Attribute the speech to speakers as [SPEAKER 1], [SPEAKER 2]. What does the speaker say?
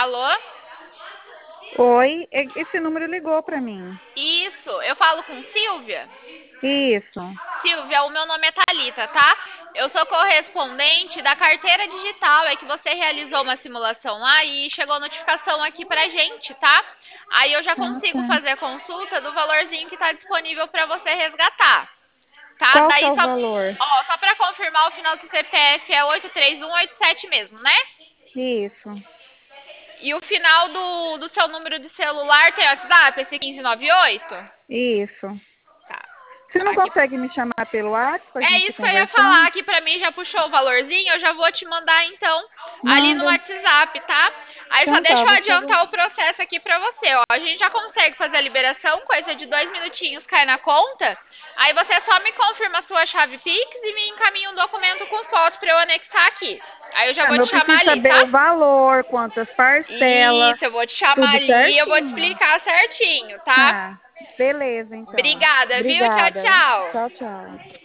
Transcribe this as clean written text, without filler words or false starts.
[SPEAKER 1] Alô?
[SPEAKER 2] Oi, esse número ligou para mim.
[SPEAKER 1] Isso, eu falo com Silvia?
[SPEAKER 2] Isso.
[SPEAKER 1] Silvia, o meu nome é Thalita, tá? Eu sou correspondente da carteira digital, é que você realizou uma simulação lá e chegou a notificação aqui pra gente, tá? Aí eu já
[SPEAKER 2] Ah,
[SPEAKER 1] consigo
[SPEAKER 2] tá.
[SPEAKER 1] fazer a consulta do valorzinho que tá disponível pra você resgatar, tá?
[SPEAKER 2] Qual que é
[SPEAKER 1] Daí
[SPEAKER 2] o
[SPEAKER 1] só,
[SPEAKER 2] valor?
[SPEAKER 1] ó, só pra confirmar o final do CPF é 83187 mesmo, né?
[SPEAKER 2] Isso.
[SPEAKER 1] E o final do seu número de celular tem WhatsApp, esse 1598?
[SPEAKER 2] Isso.
[SPEAKER 1] Tá.
[SPEAKER 2] Você não
[SPEAKER 1] Aqui.
[SPEAKER 2] consegue me chamar pelo WhatsApp para a
[SPEAKER 1] É
[SPEAKER 2] gente ir
[SPEAKER 1] isso que eu ia falar,
[SPEAKER 2] conversando?
[SPEAKER 1] aqui pra mim já puxou o valorzinho, eu já vou te mandar então ali no
[SPEAKER 2] Manda.
[SPEAKER 1] WhatsApp, tá? Aí só
[SPEAKER 2] Então
[SPEAKER 1] deixa
[SPEAKER 2] tá,
[SPEAKER 1] eu
[SPEAKER 2] vou ficar.
[SPEAKER 1] adiantar o processo aqui pra você, ó. A gente já consegue fazer a liberação, coisa de 2 minutinhos cai na conta. Aí você só me confirma a sua chave Pix e me encaminha um documento com foto pra eu anexar aqui. Aí eu já
[SPEAKER 2] Tá,
[SPEAKER 1] vou
[SPEAKER 2] mas
[SPEAKER 1] te
[SPEAKER 2] eu
[SPEAKER 1] chamar
[SPEAKER 2] preciso
[SPEAKER 1] ali,
[SPEAKER 2] saber
[SPEAKER 1] tá?
[SPEAKER 2] o valor, quantas parcelas,
[SPEAKER 1] Isso, eu vou te chamar
[SPEAKER 2] tudo
[SPEAKER 1] ali e eu vou te
[SPEAKER 2] certinho.
[SPEAKER 1] explicar certinho, tá?
[SPEAKER 2] Tá. Beleza, então.
[SPEAKER 1] Obrigada, viu? Tchau,
[SPEAKER 2] Obrigada.
[SPEAKER 1] tchau.
[SPEAKER 2] Tchau, tchau.